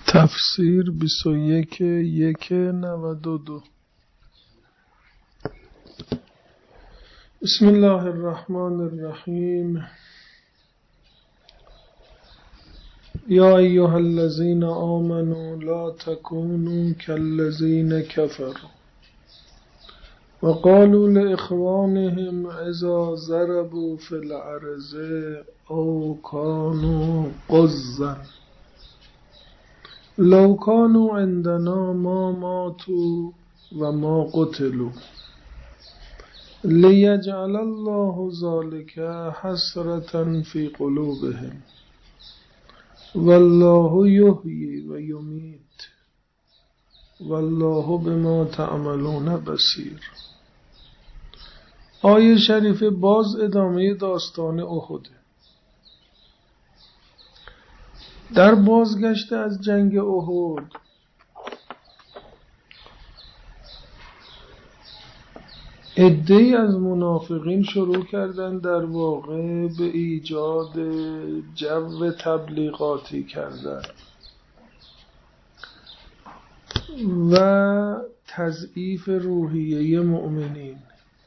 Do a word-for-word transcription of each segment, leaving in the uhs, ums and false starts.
تفسیر بیست و یک یک نود و دو. بسم الله الرحمن الرحیم. یا ایها الذین آمنوا لا تکونوا کالذین کفروا وقالوا لإخوانهم اذا ضربوا في الأرض او كانوا غزا لو كانوا عندنا ما ماتوا وما قتلوا ليجعل الله ذلك حسرة في قلوبهم والله يحيي ويميت والله بما تعملون بصیر. آیه شریفه باز ادامه داستان احد. در بازگشت از جنگ احد عده‌ای از منافقین شروع کردن در واقع به ایجاد جو تبلیغاتی کردن و تضعیف روحیه مؤمنین،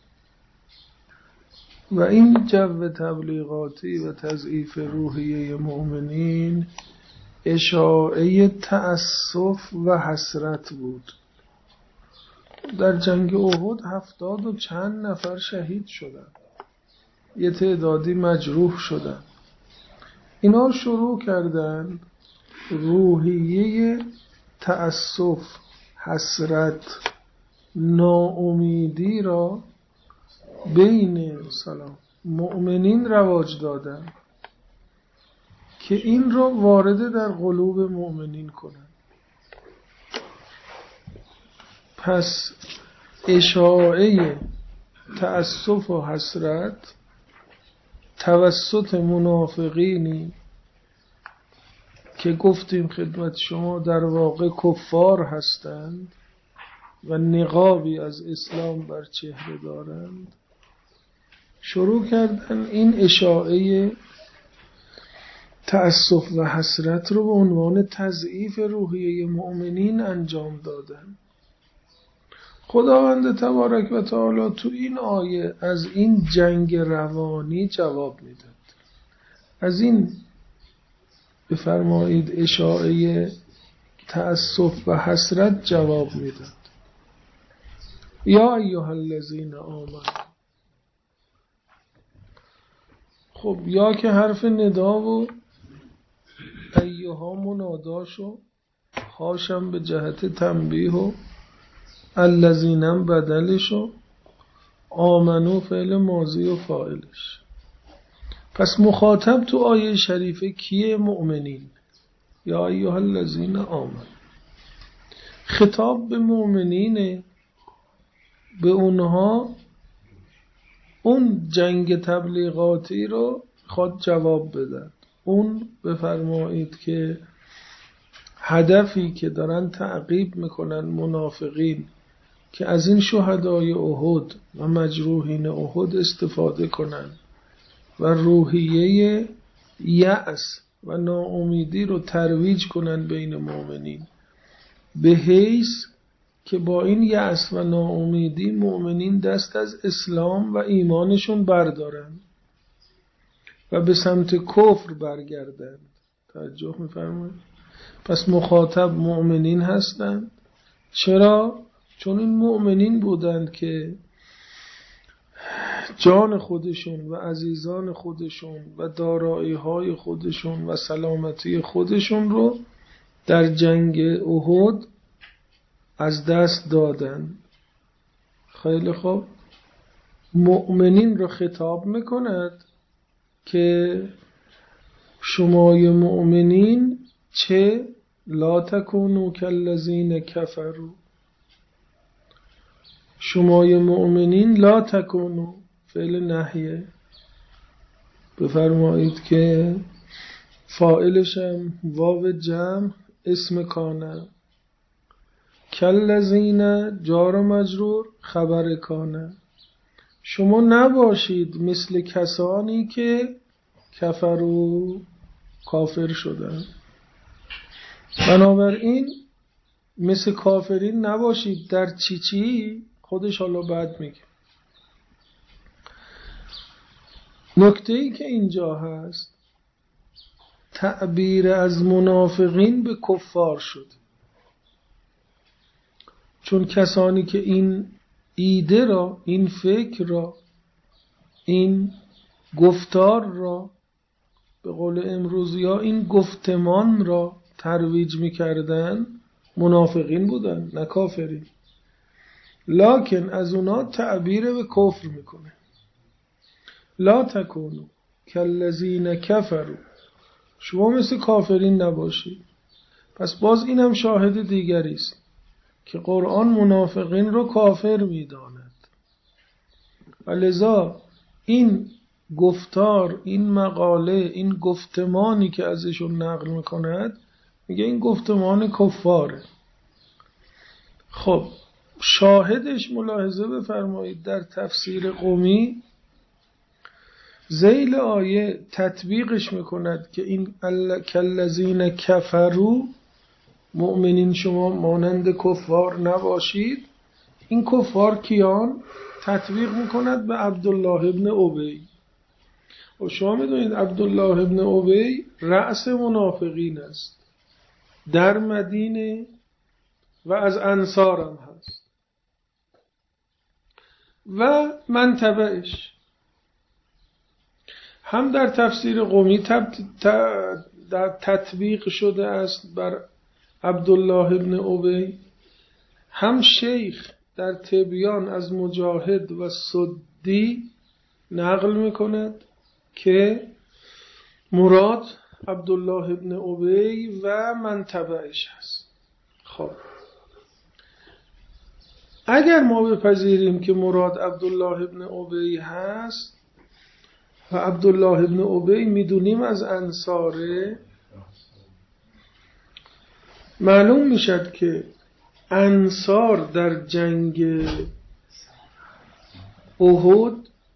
و این جو تبلیغاتی و تضعیف روحیه مؤمنین اشاعه تأسف و حسرت بود. در جنگ احد هفتاد و چند نفر شهید شدن، یه تعدادی مجروح شدن. اینا شروع کردن روحیه تأسف، حسرت، ناامیدی را بین سلام مؤمنین رواج دادن که این را وارد در قلوب مؤمنین کنن. پس اشاعه تأسف و حسرت توسط منافقینی که گفتیم خدمت شما در واقع کفار هستند و نقابی از اسلام بر چهره دارند، شروع کردن این اشاعه تأسف و حسرت رو به عنوان تضعیف روحیه مؤمنین انجام دادن. خداوند تبارک و تعالی تو این آیه از این جنگ روانی جواب میداد، از این بفرمایید اشاعه تأسف و حسرت جواب میداد. یا ایها الذین آمنوا. خب یا که حرف ندا و ایها مناداش و هاشم به جهت تنبیه و الذینم بدلش و آمنو فعل ماضی و فاعلش. پس مخاطب تو آیه شریفه کیه؟ مؤمنین. یا ایها الذین آمنوا، خطاب به مؤمنینه، به اونها اون جنگ تبلیغاتی رو خود جواب بدن. اون بفرمایید که هدفی که دارن تعقیب میکنن منافقین که از این شهدای احد و مجروحین احد استفاده کنن و روحیه یأس و ناامیدی رو ترویج کنن بین مؤمنین، به حیث که با این یأس و ناامیدی مؤمنین دست از اسلام و ایمانشون بردارن و به سمت کفر برگردن. توجه می‌فرمایید؟ پس مخاطب مؤمنین هستند. چرا؟ چون این مؤمنین بودند که جان خودشون و عزیزان خودشون و دارایی‌های خودشون و سلامتی خودشون رو در جنگ احد از دست دادن. خیلی خوب، مؤمنین رو خطاب میکند که شمای مؤمنین چه؟ لا تکونوا کالذین کفروا. شمای مؤمنین لا تکونوا فعل نهیه، بفرمایید که فاعلشم واو جمع اسم کانه، کالذین جار و مجرور خبر کانه. شما نباشید مثل کسانی که کفروا کافر شدن. بنابراین مثل کافرین نباشید. در چی چی خودش حالا بعد میگه. نکته ای که اینجا هست، تعبیر از منافقین به کفار شد، چون کسانی که این ایده را، این فکر را، این گفتار را، به قول امروزی ها این گفتمان را ترویج میکردن، منافقین بودن نه کافرین. لکن از اونا تعبیر به کفر میکنه. لا تکونو کالذین کفروا، شما مثل کافرین نباشید. پس باز اینم شاهد دیگری است که قرآن منافقین رو کافر میداند و لذا این گفتار، این مقاله، این گفتمانی که ازشون نقل میکند میگه این گفتمان کفاره. خب شاهدش ملاحظه بفرمایید در تفسیر قمی ذیل آیه تطبیقش میکند که این کالذین کفروا، مؤمنین شما مانند کفار نباشید. این کفار کیان؟ تطبیق میکند به عبدالله ابن ابی. و شما میدونید عبدالله ابن ابی رأس منافقین است در مدینه و از انصار هم هست و من تبعش. هم در تفسیر قمی در تطبیق شده است بر عبدالله ابن ابی، هم شیخ در تبیان از مجاهد و سدی نقل میکند که مراد عبدالله ابن ابی و من تبعش هست. خب اگر ما بپذیریم که مراد عبدالله ابن ابی هست و عبدالله ابن ابی میدونیم از انصاره، معلوم میشد که انصار در جنگ احد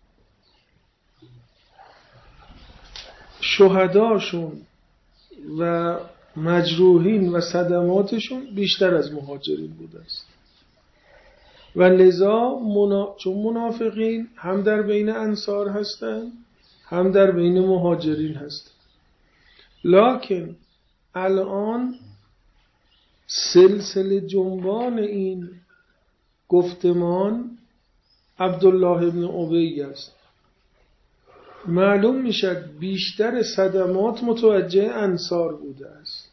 شهداشون و مجروحین و صدماتشون بیشتر از مهاجرین بوده است و لذا منا... چون منافقین هم در بین انصار هستند هم در بین مهاجرین هستند. لکن الان سلسله جنبان این گفتمان عبدالله ابن ابی است. معلوم میشد بیشتر صدمات متوجه انصار بوده است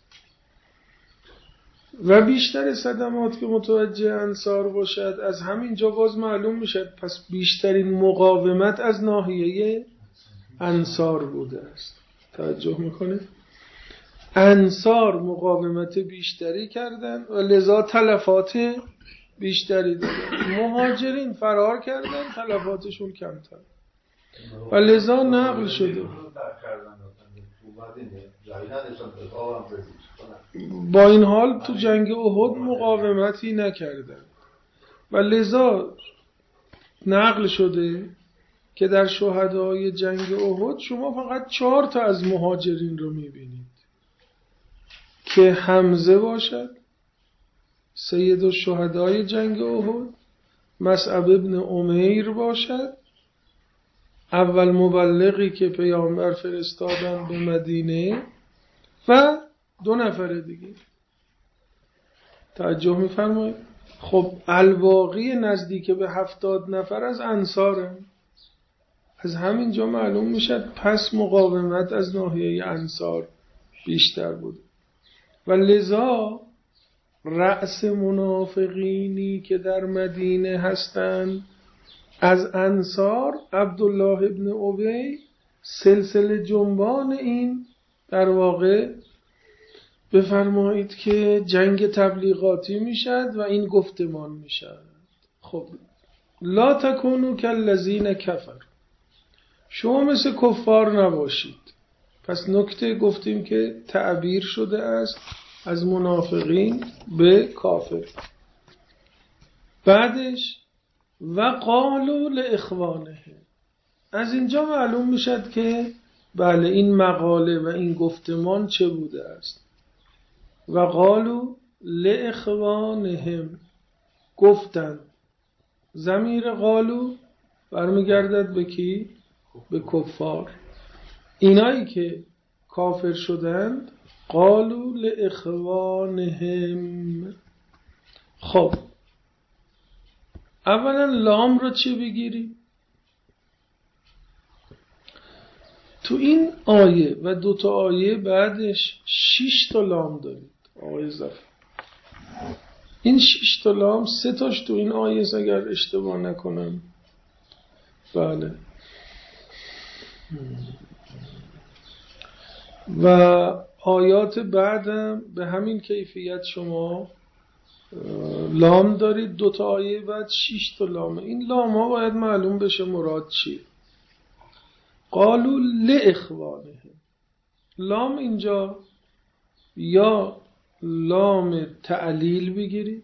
و بیشتر صدمات که متوجه انصار باشد، از همین جا باز معلوم میشد پس بیشترین مقاومت از ناحیه انصار بوده است. توجه میکنه؟ انصار مقاومت بیشتری کردن و لذا تلفات بیشتری دادن. مهاجرین فرار کردن، تلفاتشون کمتر و لذا نقل شده. با این حال تو جنگ احد مقاومتی نکردن و لذا نقل شده که در شهدای جنگ احد شما فقط چهار تا از مهاجرین رو میبینید که حمزه باشد، سید الشهدای جنگ احد، مصعب ابن عمیر باشد، اول مبلغی که پیامبر فرستادن به مدینه، و دو نفر دیگه. توجه میفرمایید؟ خب الباقی نزدیک به هفتاد نفر از انصارن. از همین جا معلوم میشد پس مقاومت از ناحیه انصار بیشتر بود و لذا رأس منافقینی که در مدینه هستند از انصار عبدالله ابن ابی، سلسله جنبان این در واقع بفرمایید که جنگ تبلیغاتی میشد و این گفتمان میشد. خب لا تکونو کالذین کفر، شما مثل کفار نباشید. پس نکته گفتیم که تعبیر شده است از منافقین به کافر. بعدش و قالوا لاخوانه، از اینجا معلوم میشد که بله این مقاله و این گفتمان چه بوده است. و قالوا لاخوانهم، گفتند. ضمیر قالوا برمیگردد به کی؟ به کفار. اینایی که کافر شدند قالوا لاخوانهم. خب اولا لام رو چی بگیری؟ تو این آیه و دوتا آیه بعدش شش تا لام دارید آقای ظفر. این شش تا لام سه تاش تو این آیه است اگر اشتباه نکنم. بله. و آیات بعدم به همین کیفیت شما لام دارید، دوتا آیه بعد شش تا لامه. این لام ها باید معلوم بشه مراد چیه. قالوا لاخوانهم، لام اینجا یا لام تعلیل بگیرید،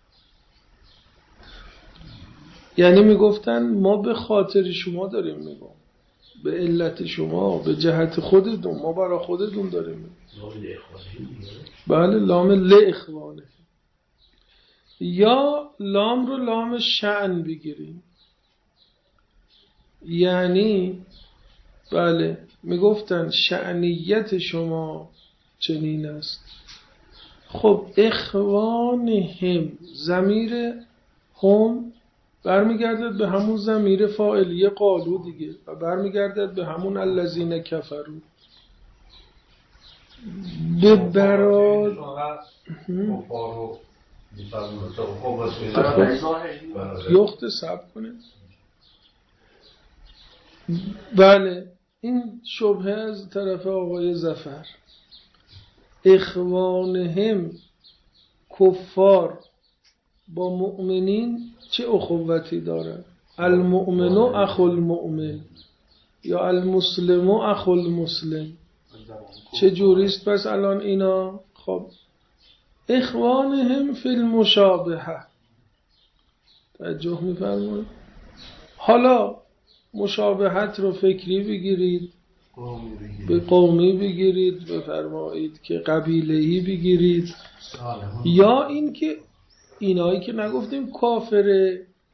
یعنی میگفتن ما به خاطر شما داریم میگم، به علت شما، به جهت خودتون، ما برای خودتون داریم میگم. بله لام لاخوانهم. یا لام رو لام شأن بگیریم، یعنی بله میگفتن شأنیت شما چنین است. خب اخوانهم، ضمیر هم برمیگردد به همون ضمیر فاعلیه قالو دیگه و برمیگردد به همون الذین کفروا. به براد یخت سب کنه. بله این شبهه از طرف آقای ظفر. اخوانهم، کفار با مؤمنین چه اخوتی دارن؟ المؤمن اخو المؤمن یا المسلم اخو المسلم. چه جوریست پس الان اینا؟ خب اخوانهم فی المشابهه، توجه می‌فرمایید. حالا مشابهت رو فکری بگیرید، به قومی بگیرید، بفرمایید که قبیله‌ای بگیرید، یا این که اینایی که نگفتیم کافر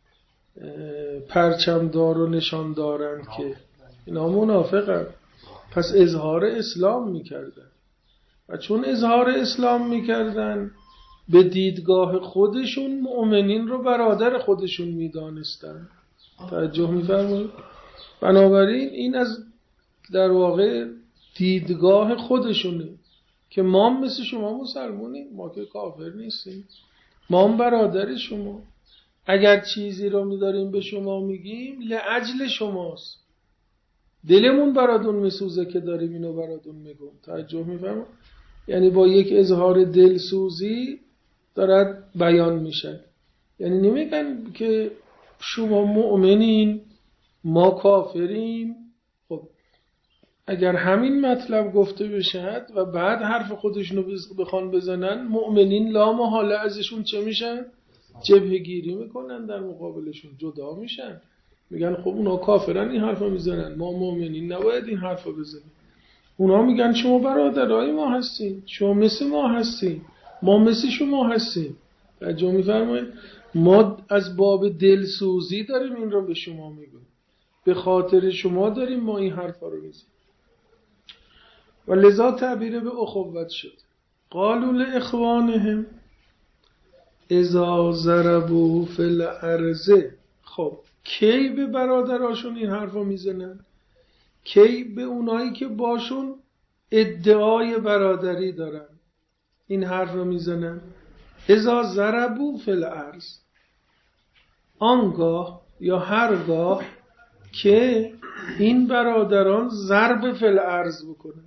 پرچمدار و نشان دارن که اینا منافقن، پس اظهار اسلام میکردن و چون اظهار اسلام میکردن به دیدگاه خودشون مؤمنین رو برادر خودشون میدانستن. توجه میفرمایید. بنابراین این از در واقع دیدگاه خودشونه که ما مثل شما مسلمونیم، ما که کافر نیستیم، ما هم برادر شما، اگر چیزی رو می‌داریم به شما میگیم لاجل شماست، دلمون براتون میسوزه که داریم اینو براتون میگم. توجه میفرمایید. یعنی با یک اظهار دلسوزی دارد بیان میشه. یعنی نمیگن که شما مؤمنین ما کافریم. خب اگر همین مطلب گفته بشد و بعد حرف خودشونو بخوان بزنن، مؤمنین لا محاله ازشون چه میشن؟ جبهه گیری میکنن، در مقابلشون جدا میشن، میگن خب اونا کافرن این حرفا میزنن، ما مؤمنین نباید این حرفا بزنیم. اونا میگن شما برادرای ما هستین، شما مثل ما هستین، ما مثل شما هستیم. توجه میفرمایید. ما از باب دلسوزی داریم این رو به شما میگیم، به خاطر شما داریم ما این حرفا رو میزنیم. و لذا تعبیر به اخوت شد. قالوا لاخوانهم اذا ضربوا فی الارض. خب کی به برادراشون این حرفو میزنن؟ کی به اونایی که باشون ادعای برادری دارن این حرف رو میزنن؟ اذا ضربوا فی الارض، آنگاه یا هرگاه که این برادران ضرب فی الارض بکنن.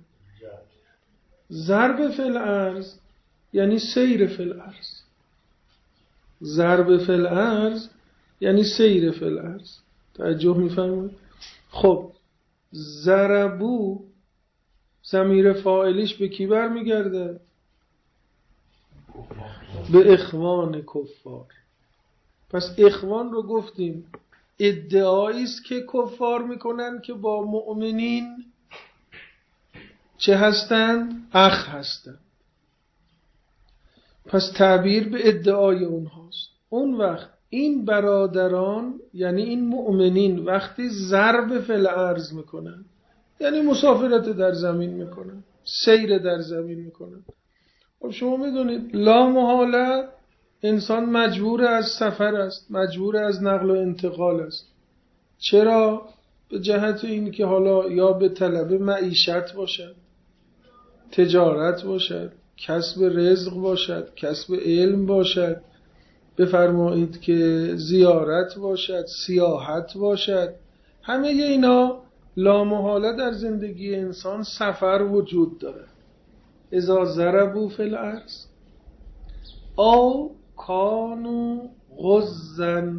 ضرب فی الارض یعنی سیر فی الارض، ضرب فی الارض یعنی سیر فی الارض. توجه میفرمایید. خب ضربو ضمیر فاعلیش به کی برمیگرده؟ به اخوان کفار. پس اخوان رو گفتیم ادعایی است که کفار میکنن که با مؤمنین چه هستند؟ اخ هستند. پس تعبیر به ادعای اونهاست. اون وقت این برادران یعنی این مؤمنین وقتی ضرب فی الارض میکنن، یعنی مسافرت در زمین میکنن، سیر در زمین میکنن. خب شما میدونید لا محاله انسان مجبور از سفر است، مجبور از نقل و انتقال است. چرا؟ به جهت این که حالا یا به طلب معیشت باشد، تجارت باشد، کسب رزق باشد، کسب علم باشد، بفرمایید که زیارت باشد، سیاحت باشد. همه اینا لامحاله در زندگی انسان سفر وجود داره. اذا ضربوا فی الارض او کانوا غزا،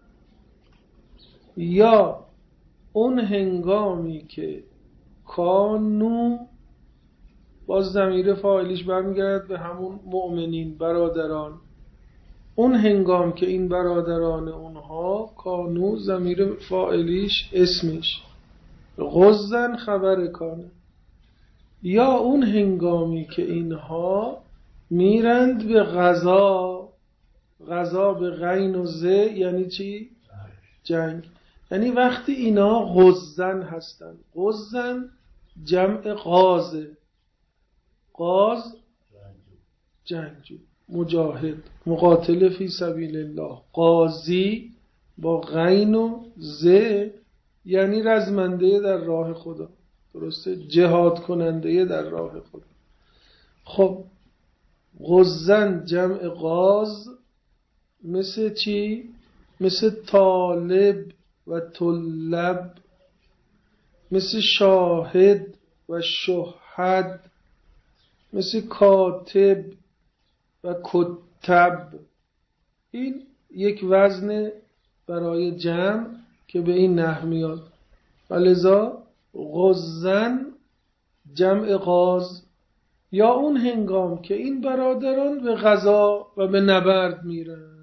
یا اون هنگامی که کانو، باز ضمیر فاعلیش برمیگرد به همون مؤمنین برادران، اون هنگام که این برادران اونها، کانو ضمیر فاعلیش اسمش، غزن خبر کانه، یا اون هنگامی که اینها میرند به غزا. غزا به غین و ز یعنی چی؟ جنگ. یعنی وقتی اینا غزن هستن. غزن جمع غازه. غاز جنگجو، مجاهد، مقاتل فی سبیل الله. غازی با غین و ز یعنی رزمنده در راه خدا، درسته؟ جهاد کننده در راه خدا. خب غزن جمع غاز مثل چی؟ مثل طالب و طلب، مثل شاهد و شهد، مثل کاتب و کتب. این یک وزن برای جمع که به این نحو میاد. ولذا غزن جمع غاز، یا اون هنگام که این برادران به غزا و به نبرد میرند.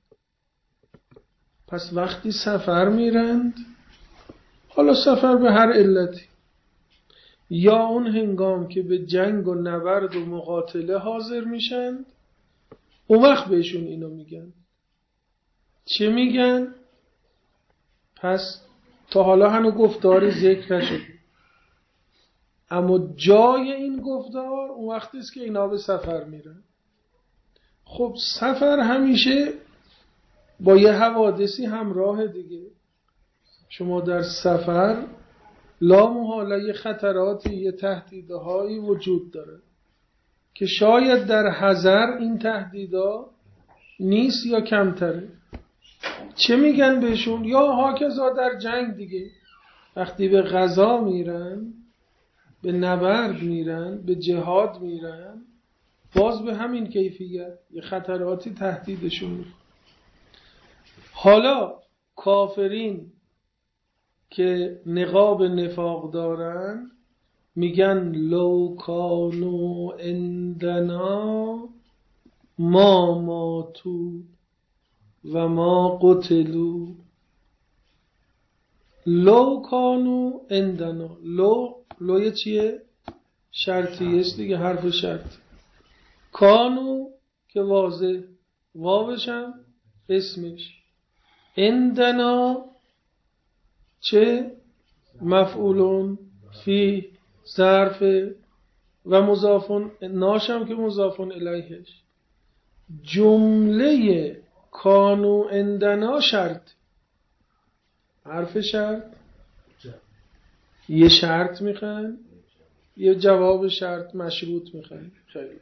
پس وقتی سفر میرند، حالا سفر به هر علتی، یا اون هنگام که به جنگ و نبرد و مقاتله حاضر میشند، اون وقت بهشون اینو میگن. چه میگن؟ پس تا حالا هنو گفتاری ذکر نشده، اما جای این گفتار اون وقتی است که اینا به سفر میرن. خب سفر همیشه با یه حوادثی همراه دیگه. شما در سفر لا محاله یه خطراتی، یه تهدیدهایی وجود داره که شاید در حذر این تهدیدا نیست یا کمتره. چه میگن بهشون؟ یا هاکذا در جنگ دیگه، وقتی به غزا میرن، به نبرد میرن، به جهاد میرن، باز به همین کیفیت یه خطراتی تهدیدشون میکنه. حالا کافرین که نقاب نفاق دارن میگن لو کانوا عندنا ما ماتوا و ما قتلوا. لو کانوا عندنا، لو لوی چیه؟ شرطیه است دیگه، حرف شرط. کانو که واضح، واوش هم اسمش. عندنا چه؟ مفعولون فی، ظرف، و مضافون ناشم که مضافون الیهش. جمله کانو عندنا شرط، حرف شرط، یه شرط میخوان، یه جواب شرط مشروط میخوان. خیلی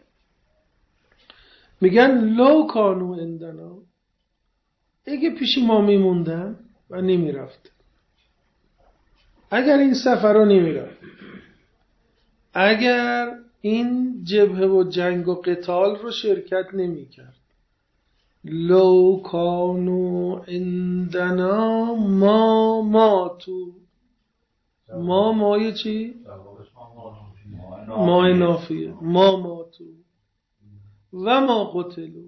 میگن لو کانو عندنا، اگه پیش ما میموندن و نمیرفت، اگر این سفر رو نمیرفت، اگر این جبهه و جنگ و قتال رو شرکت نمیکرد، لو کانو عندنا ما ماتو. ما مایه چی؟ مای نافیه. ما ماتو و ما قتلو.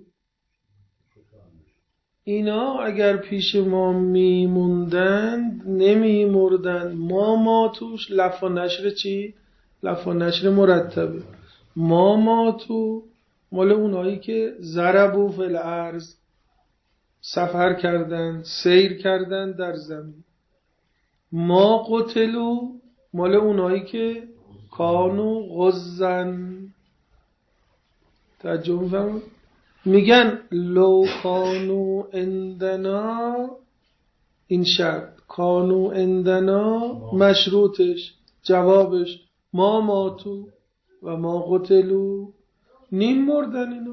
اینا اگر پیش ما میموندند نمیمردند. ما ماتوش لف و نشر چی؟ لف و نشر مرتبه. ما ماتو مال اونایی که ضربوا فی الارض، سفر کردن، سیر کردن در زمین. ما قتلوا مال اونایی که کانو غزن. توجه می‌فرمایید؟ میگن لو کانو عندنا، این شرط کانو عندنا مشروطش، جوابش ما ماتو و ما قتلوا، نیم مردن اینا.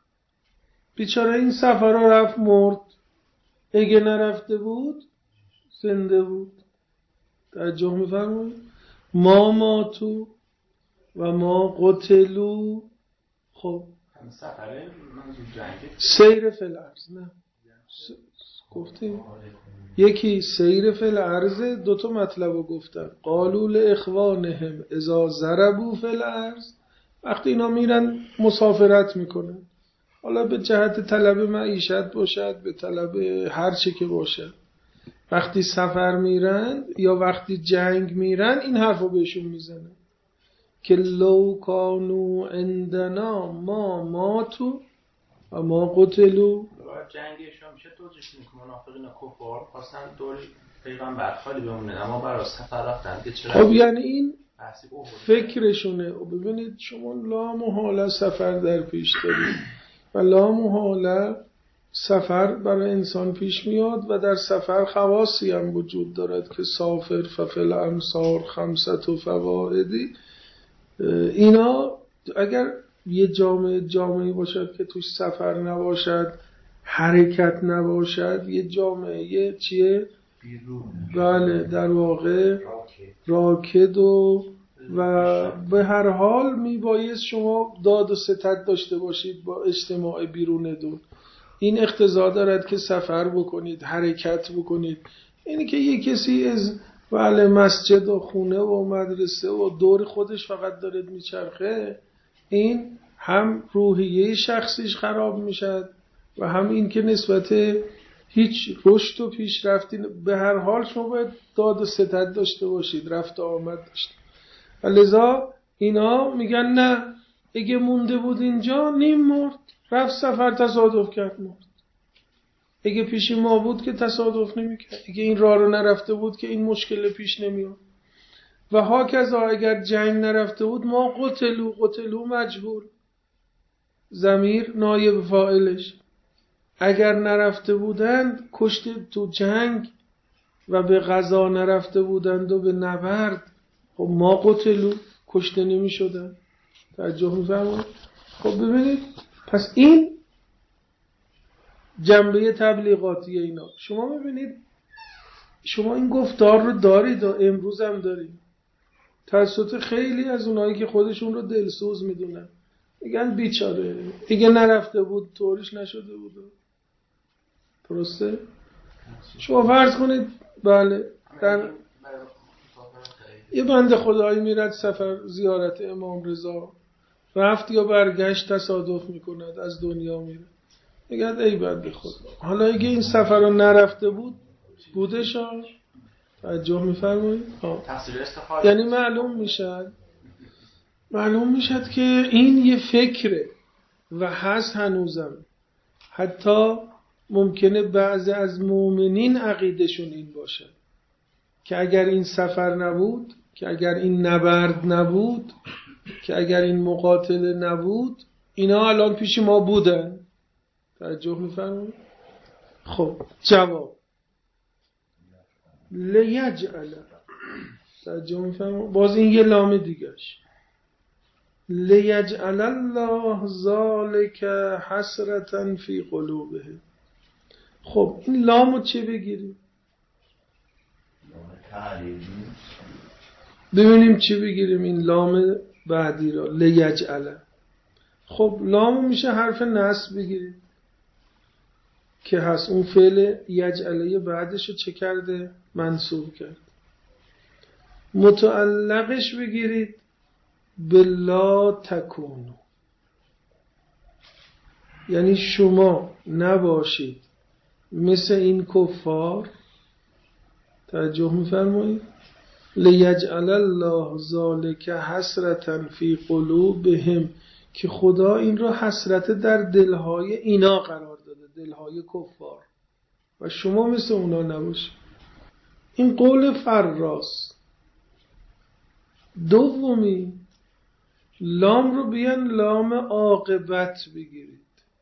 بیچاره این سفر رو رفت مرد، اگه نرفته بود زنده بود. توجه می‌فرمایید؟ ما ماتو و ما قتلوا. خب سفره منظور جنگه، سیر فی الارض نه س... گفتیم یکی سیر فی الارض، دو تا مطلب رو گفتن. قالوا لاخوانهم اذا ضربوا فی الارض، وقتی اینا میرن مسافرت میکنن، حالا به جهت طلب معیشت باشد، به طلب هر چی که باشد، وقتی سفر میرن یا وقتی جنگ میرن این حرفو بهشون میزنه که لو کانو عندنا ما ماتو و ما قتلوا. جنگشون میشه توجیش میکنه منافقین کفار خواستن دور پیغمبر خالی بمونن اما برای سفر رفتن که چرا. خب یعنی این فکرشونه. ببینید شما لا محاله سفر در پیش دارید و لا محاله سفر برای انسان پیش میاد و در سفر خواصی هم وجود دارد که سافر ففل امسار خمسط و فوائدی. اینا اگر یه جامعه جامعه باشد که توش سفر نباشد، حرکت نباشد، یه جامعه یه چیه؟ بله در واقع راکد و و به هر حال میبایست شما داد و ستد داشته باشید با اجتماع بیرون دون. این اقتضا دارد که سفر بکنید، حرکت بکنید. اینی که یه کسی از بله مسجد و خونه و مدرسه و دور خودش فقط دارد میچرخه، این هم روحیه شخصیش خراب میشد و هم این که نسبت هیچ رشد و پیشرفتی. به هر حال شما باید داد و ستد داشته باشید، رفت و آمد داشته. و لذا اینا میگن نه، اگه مونده بود اینجا نیم مرد، رفت سفر تصادف کرد مرد. اگه پیش ما بود که تصادف نمیکرد، اگه این راه رو نرفته بود که این مشکل پیش نمیاد. و هاکذا اگر جنگ نرفته بود ما قتلو، قتلو مجهول، ضمیر نایب فاعلش، اگر نرفته بودند کشته تو جنگ و به غزا نرفته بودند و به نبرد، خب ما قتلو کشته نمی شدن. توجه می‌فرمایید؟ خب ببینید پس این جنبه تبلیغاتی اینا. شما می‌بینید شما این گفتار رو دارید و امروز هم دارید توسط خیلی از اونایی که خودشون رو دلسوز میدونن، میگن بیچاره دیگه نرفته بود طوریش نشده بود. درسته؟ شما فرض کنید بله در یه بنده خدایی میرد سفر زیارت امام رضا، رفت یا برگشت تصادف میکند از دنیا میره، میگن ای بنده خدا. حالا اگه این سفر رو نرفته بود بودش ها. توجه میفرمایید؟ یعنی معلوم میشد معلوم میشد که این یه فکره و هست هنوزم. حتی ممکنه بعضی از مؤمنین عقیدشون این باشه که اگر این سفر نبود، که اگر این نبرد نبود، که اگر این مقاتله نبود، اینا الان پیش ما بودن. توجه میفرمایید؟ خب جواب لیجعل، توجه میفرمایید؟ باز این یه لام دیگهش، لیجعل الله ذالک حسرة فی قلوبهم. خب این لامو چه بگیریم؟ ببینیم چی بگیریم این لام بعدی را لیجعل. خب لامو میشه حرف نصب بگیریم که هست اون فعل یجعله بعدش رو چه کرده؟ منصوب کرد. متعلقش بگیرید بلا تکونو، یعنی شما نباشید مثل این کفار. توجه میفرمایید؟ لیجعل الله ذالک حسرة فی قلوبهم، که خدا این رو حسرت در دلهای اینا قرار داده، دلهای کفار، و شما مثل اونا نباشید. این قول فراس. دومی، لام رو بیان لام عاقبت بگیرید،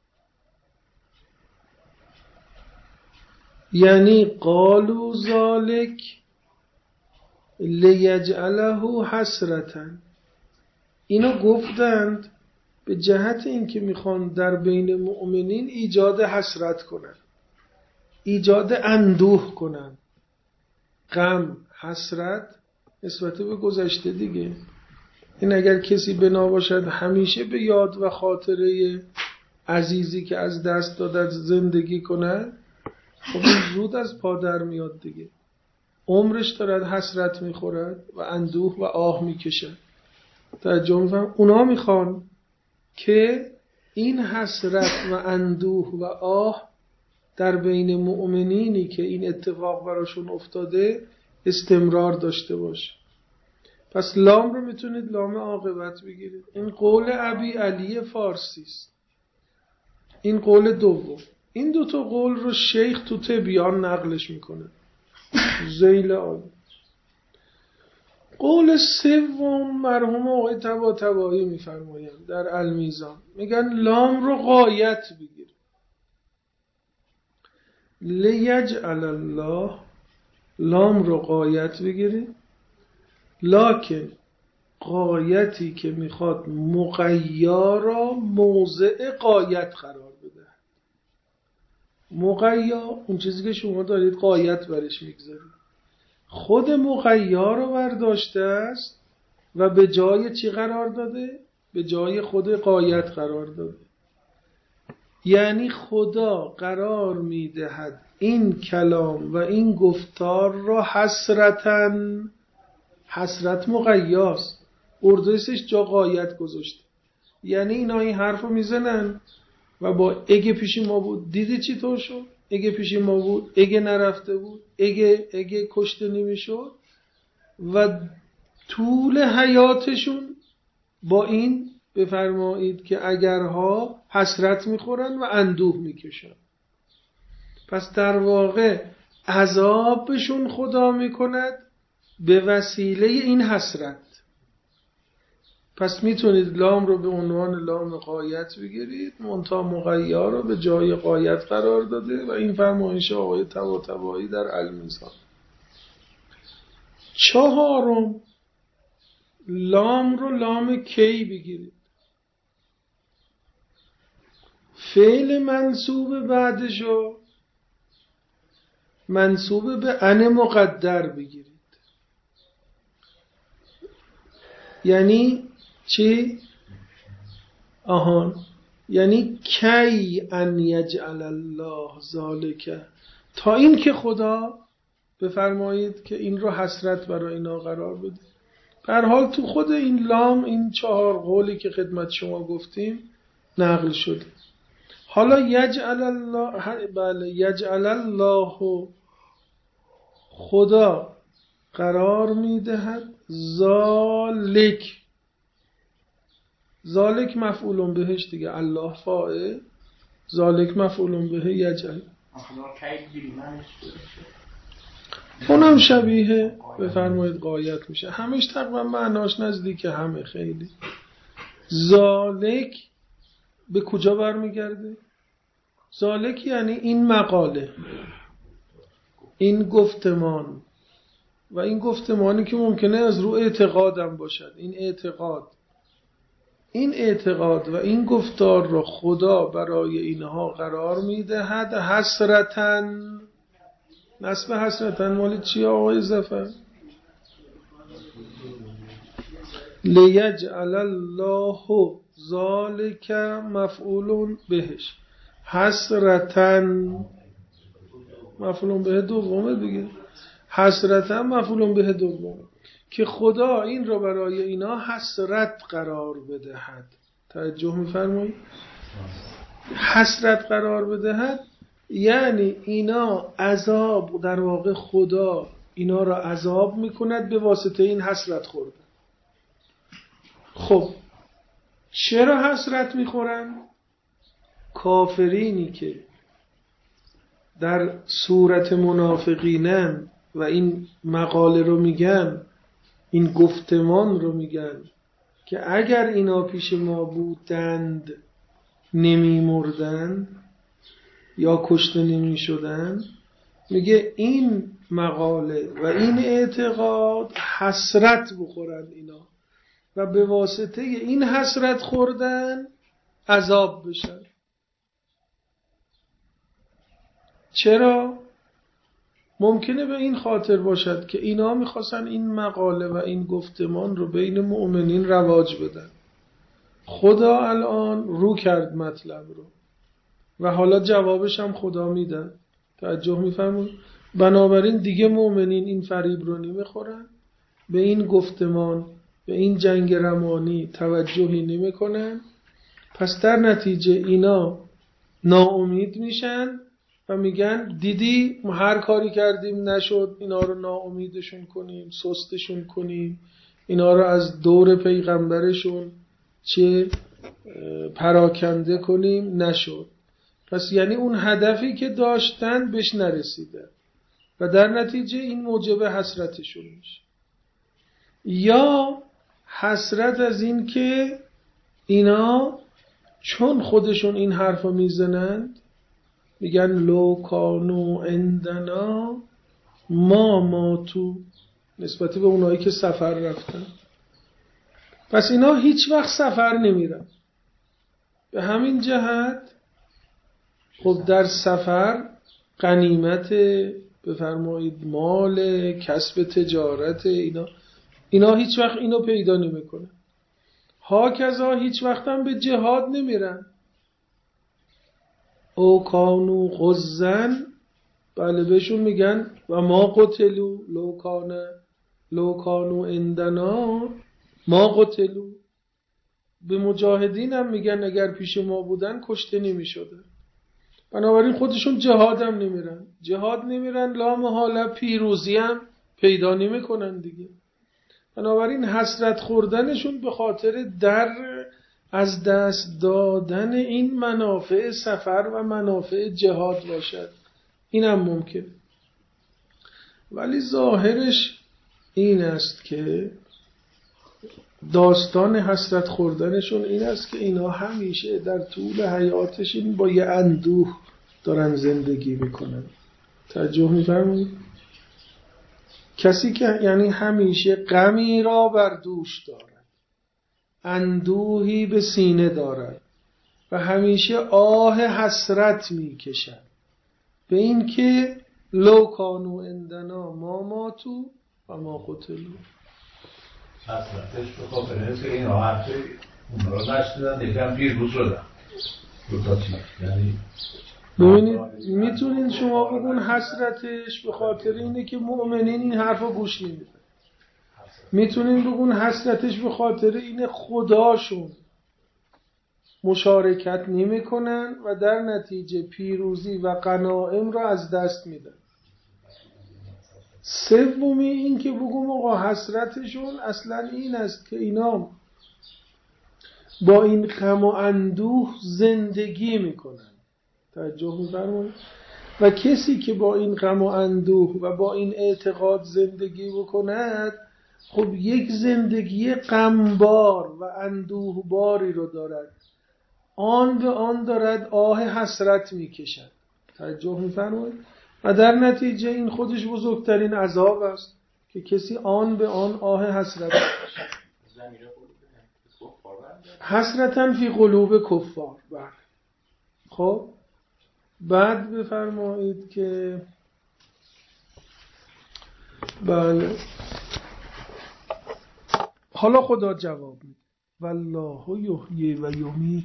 یعنی قالوا ذالک لیجعله حسرتا. اینو گفتند به جهت اینکه میخوان در بین مؤمنین ایجاد حسرت کنن، ایجاد اندوه کنن. غم، حسرت نسبت به گذشته دیگه. این اگر کسی بنا باشد همیشه به یاد و خاطره عزیزی که از دست دادت زندگی کنه، خب این زود از پا در میاد دیگه. عمرش دارد حسرت میخورد و اندوه و آه میکشد. توجه میفهم؟ اونا میخوان که این حسرت و اندوه و آه در بین مؤمنینی که این اتفاق براشون افتاده استمرار داشته باشه. پس لام رو میتونید لام عاقبت بگیرید. این قول ابی علی فارسی است. این قول دوم. این دو تا قول رو شیخ تو تبیان نقلش میکنه. ذیل عالی. قول سوم مرحوم آقای طباطبایی میفرمایند در المیزان، میگن لام رو غایت بگیر. لیجعل الله، لام رو غایت بگیرید، لکن غایتی که میخواد مقیا را موضع غایت قرار بده. مقیا اون چیزی که شما دارید غایت برش میگذارید، خود مقیا رو برداشته است و به جای چی قرار داده؟ به جای خود غایت قرار داده. یعنی خدا قرار میدهد این کلام و این گفتار را حسرتن، حسرت مقیاست، اردویسش جا غایت گذاشته. یعنی اینا این حرف رو میزنن و با اگه پیشی ما بود دیدی چی طور شد؟ اگه پیشی ما بود، اگه نرفته بود، اگه اگه کشته نمیشد، و طول حیاتشون با این بفرمایید که اگرها حسرت میخورن و اندوه میکشن. پس در واقع عذابشون خدا میکند به وسیله این حسرت. پس میتونید لام رو به عنوان لام غایت بگیرید، منتها مقیا رو به جای غایت قرار داده و این فرمایش آقای طباطبایی در المیزان. چهارم، لام رو لام کی بگیرید، فعل منصوب بعدشو منصوب به ان مقدر بگیرید. یعنی چی؟ آهان، یعنی کی ان یجعل الله ذالک، تا این که خدا بفرمایید که این رو حسرت برای اینا قرار بده. به هر حال تو خود این لام این چهار قولی که خدمت شما گفتیم نقل شده. حالا یجعل الله، بله، یجعل الله، خدا قرار میدهد ذالک، ذالک مفعول بهش دیگه، الله فاعل، ذالک مفعول به یجعل. اونم شبیه بفرمایید غایت میشه، همش تقریبا معناش نزدیک همه. خیلی ذالک به کجا برمیگرده؟ ذالک یعنی این مقاله، این گفتمان، و این گفتمانی که ممکنه از رو اعتقادم باشد. این اعتقاد این اعتقاد و این گفتار را خدا برای اینها قرار میدهد حسرتن. نسب حسرتن مال چی آقای ظفر؟ لیجعل الله ذالک مفعول بهش، حسرتن مفعول به دومه دیگه، حسرتن مفعول به دومه، که خدا این را برای اینا حسرت قرار بدهد. توجه می‌فرمایید؟ حسرت قرار بدهد یعنی اینا عذاب، در واقع خدا اینا را عذاب میکند به واسطه این حسرت خوردن. خب چرا حسرت میخورن؟ کافرینی که در صورت منافقینن و این مقاله رو میگن، این گفتمان رو میگن که اگر اینا پیش ما بودند نمی مردن یا کشته نمی شدن، میگه این مقاله و این اعتقاد حسرت بخورن اینا و به واسطه این حسرت خوردن عذاب بشن. چرا؟ ممکنه به این خاطر باشد که اینا میخواستن این مقاله و این گفتمان رو بین مؤمنین رواج بدن. خدا الان رو کرد مطلب رو و حالا جوابش هم خدا میدن. توجه میفرمون؟ بنابراین دیگه مؤمنین این فریب رو نمیخورن، به این گفتمان، به این جنگ رمانی توجهی نمیکنن. پس در نتیجه اینا ناامید میشن و میگن دیدی ما هر کاری کردیم نشد، اینا رو ناامیدشون کنیم، سستشون کنیم، اینا رو از دور پیغمبرشون چه پراکنده کنیم، نشد. پس یعنی اون هدفی که داشتن بهش نرسیده و در نتیجه این موجب حسرتشون میشه. یا حسرت از این که اینا چون خودشون این حرفا میزنند، میگن لو کانو عندنا ما ماتو، نسبت به اونایی که سفر رفتن. پس اینا هیچ وقت سفر نمیرن. به همین جهت خب در سفر غنیمت، بفرمایید مال، کسب تجارت، اینا اینا هیچ وقت اینو پیدا نمیکنن. ها کذا هیچ وقت هم به جهاد نمیرن. او کانو غزن، بله بهشون میگن و ما قتلو لو کانه لو کانو عندنا ما قتلو. به مجاهدین هم میگن اگر پیش ما بودن کشته نمیشدن. بنابراین خودشون جهاد هم نمیرن. جهاد نمیرن لا محاله پیروزی هم پیدا نمیکنن دیگه. بنابراین حسرت خوردنشون به خاطر در از دست دادن این منافع سفر و منافع جهاد باشد. اینم ممکن. ولی ظاهرش این است که داستان حسرت خوردنشون این است که اینا همیشه در طول حیاتشون با یه اندوه دارن زندگی میکنن. توجه می‌فرمایید؟ کسی که یعنی همیشه غمی را بر دوش دارد، اندوهی به سینه دارد و همیشه آه حسرت میکشد به این که لو کانو عندنا ما ماتو و ما قتلو. حسرتش به خاطر اینه که این راحتی اون را نشدن یکم پیروز شدن. یعنی ببینید میتونین شما بگون حسرتش به خاطر اینه که مؤمنین این حرفو گوش نمیدن. میتونین بگون حسرتش به خاطر اینه خداشون مشارکت نمیکنن و در نتیجه پیروزی و غنایم را از دست میدن. سومی این که بگم آقا حسرتشون اصلا این است که اینا با این غم و اندوه زندگی میکنن. توجه می‌فرمایید؟ و کسی که با این غم و اندوه و با این اعتقاد زندگی بکند، خب یک زندگی غمبار و اندوهباری رو دارد، آن به آن دارد آه حسرت میکشد. توجه می‌فرمایید؟ و در نتیجه این خودش بزرگترین عذاب است که کسی آن به آن آه حسرت میکشد. حسرتاً فی قلوب کفار. بله. خب بعد بفرمایید که بله حالا خدا جواب میده والله یحیی و یمیت.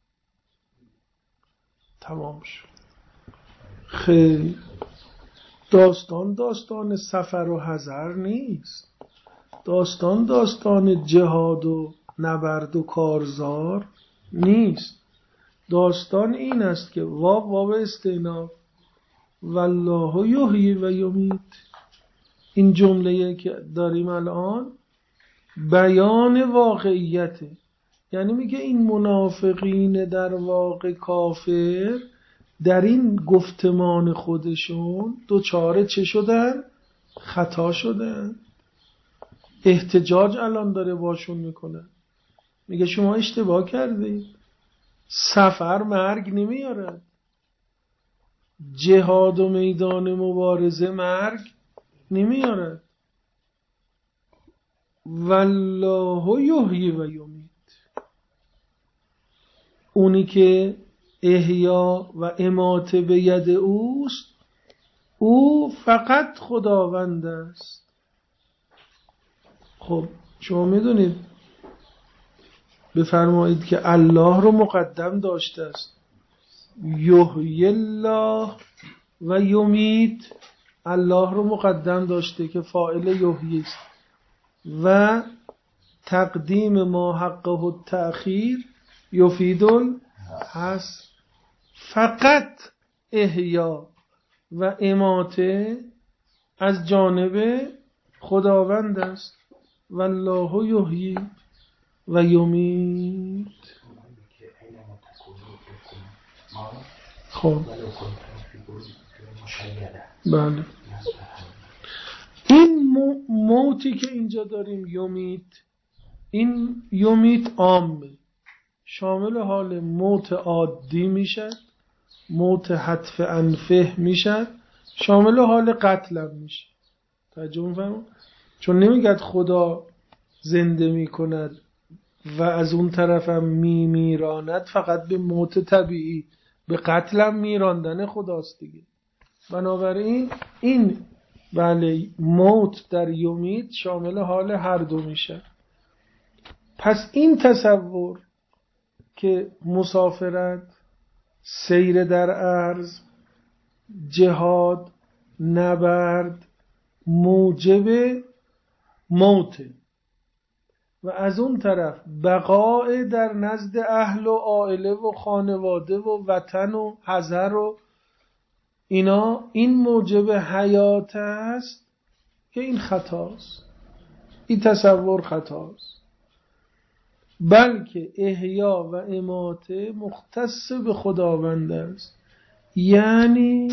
تمام شد. خیلی داستان داستان سفر و حضر نیست. داستان داستان جهاد و نبرد و کارزار نیست. داستان این است که واو واو استئناف والله یحیی و یمیت، این جمله که داریم الان بیان واقعیته یعنی میگه این منافقین در واقع کافر در این گفتمان خودشون دوچاره چه شدن؟ خطا شدن. احتجاج الان داره باشون میکنه، میگه شما اشتباه کردید، سفر مرگ نمیاره، جهاد و میدان مبارزه مرگ نمیاره. والله یحیی و یمیت، اونی که احیا و اماته به ید اوست، او فقط خداوند است. خب شما میدونید بفرمایید که الله رو مقدم داشته است، یحیی الله و یمیت، الله رو مقدم داشته که فاعل یحیی است و تقدیم ما حقه التأخیر یفید الحصر. فقط احیا و اماته از جانب خداوند است. والله یحیی و یمیت. خب بله، این موتی که اینجا داریم یمیت، این یمیت عامه، شامل حال موت عادی میشه، موت حتف انفه میشه، شامل حال قتل هم میشه. توجه می‌فرمایید؟ چون نمیگه خدا زنده میکند و از اون طرفم میمیراند، فقط به موت طبیعی، به قتل هم میراندن خداست دیگه. بنابراین این بله موت در یومیت شامل حال هر دو میشه. پس این تصور که مسافرت، سیر در ارض، جهاد، نبرد موجب موت و از اون طرف بقاء در نزد اهل و عائله و خانواده و وطن و حضر و اینا، این موجب حیات است، که این خطاست. این تصور خطاست. بلکه احیا و اماته مختص به خداوند است، یعنی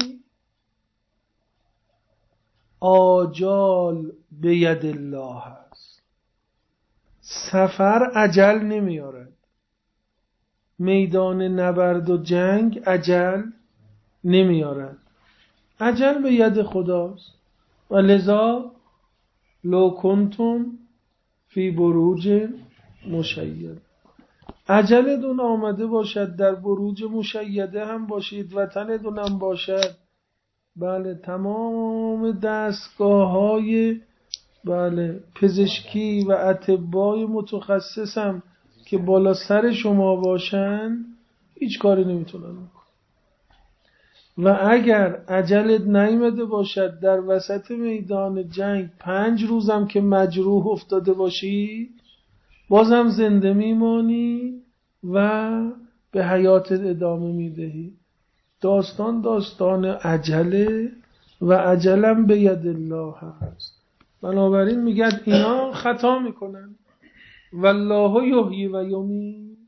آجال به ید الله است. سفر اجل نمیارد، میدان نبرد و جنگ اجل نمیارد، اجل به ید خداست. و لذا لو کنتم فی بروج مشید، اجلتون آمده باشد در بروج مشیده هم باشید، وطنتون هم باشد، بله تمام دستگاه های بله پزشکی و اطبای متخصص هم که بالا سر شما باشن هیچ کاری نمیتونن بکنن. و اگر اجلت نیامده باشد در وسط میدان جنگ پنج روزم که مجروح افتاده باشی، بازم زنده میمانی و به حیاتت ادامه میدهی. داستان داستان عجله و عجلم به ید الله هست. بنابراین میگد اینا خطا میکنن. والله یحیی و یمیت،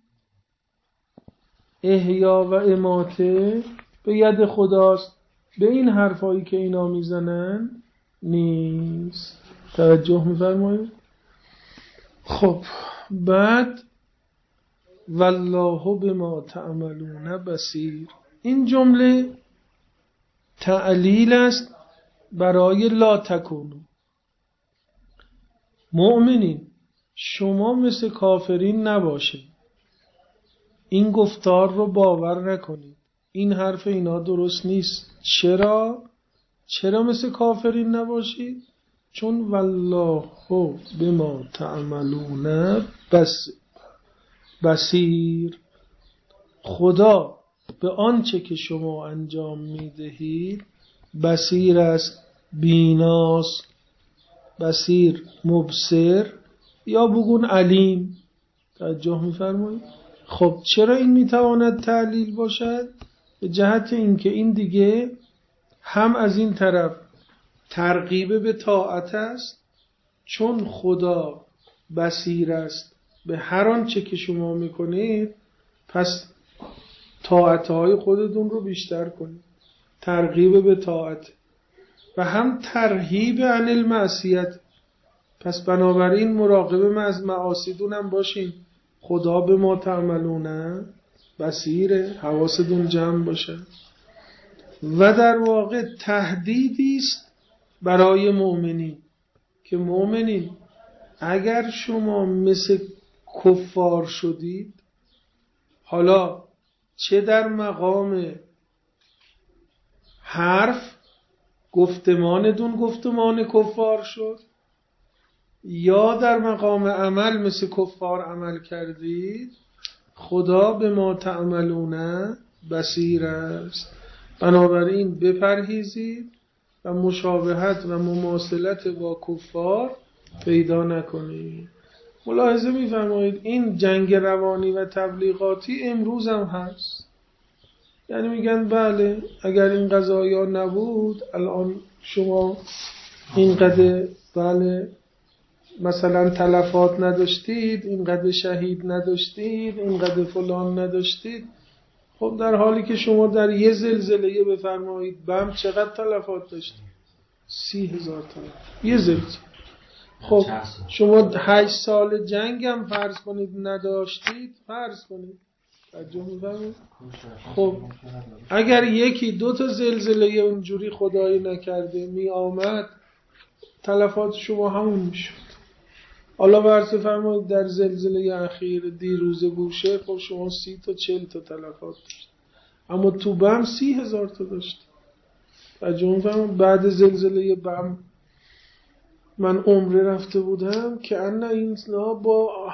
احیا و اماته به ید خداست، به این حرفایی که اینا میزنن نیست. توجه میفرمایید؟ خب بعد والله بما تعملون بصیر، این جمله تعلیل است برای لا تکونو. مؤمنین شما مثل کافرین نباشید، این گفتار رو باور نکنید، این حرف اینا درست نیست. چرا؟ چرا مثل کافرین نباشید؟ چون والله بما تعملون بس بصیر، خدا به آنچه که شما انجام میدهید بصیر است، بیناست. بصیر مبصر یا بگون علیم. توجه میفرمایید؟ خب چرا این میتواند تعلیل باشد؟ به جهت اینکه این دیگه هم از این طرف ترغیب به طاعت است، چون خدا بصیر است به هر آنچه که شما میکنید، پس طاعتهای خودتون رو بیشتر کنید، ترغیب به طاعت و هم ترهیب عن المعصیت. پس بنابراین مراقب از معاصیتون هم باشین. خدا به ما تعملونه بصیره، حواستون جمع باشه. و در واقع تهدیدی است برای مؤمنین که مؤمنین اگر شما مثل کفار شدید، حالا چه در مقام حرف گفتمانتون گفتمان کفار شد، یا در مقام عمل مثل کفار عمل کردید، خدا به ما تعملون بصیر است. بنابراین بپرهیزید و مشابهت و مماثلت با کفار پیدا نکنید. ملاحظه می‌فرمایید این جنگ روانی و تبلیغاتی امروز هم هست. یعنی میگن بله اگر این قضایا نبود الان شما اینقدر بله مثلا تلفات نداشتید، اینقدر شهید نداشتید، اینقدر فلان نداشتید. خب در حالی که شما در یه زلزله بفرمایید بم چقدر تلفات داشتید؟ سی هزار تلف یه زلزله. خب شما هشت سال جنگ هم فرض کنید نداشتید، فرض کنید توجه می‌فرمایید. خب اگر یکی دو تا زلزله اونجوری خدای نکرده می آمد، تلفات شما همون میشد. حالا فرض فرمایید در زلزله اخیر دیروز گوشه خب شما سی تا چل تا تلفات داشت، اما تو بم سی هزار تا داشت. توجه می‌فرمایید. بعد زلزله بم من عمره رفته بودم که ان اینا با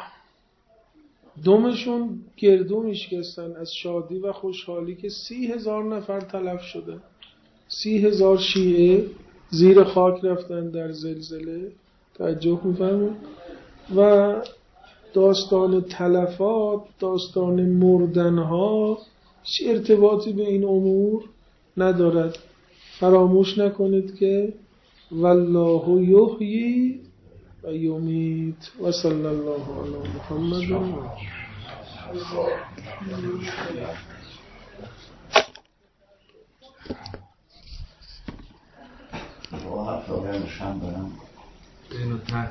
دمشون گردو میشکستن از شادی و خوشحالی که سی هزار نفر تلف شده، سی هزار شیعه زیر خاک رفتن در زلزله. توجه می‌فرمایید. و داستان تلفات، داستان مردنها هیچ ارتباطی به این امور ندارد. فراموش نکنید که والله یحیی و یمیت و صلی الله علی محمد و واقعا فراموش هم برم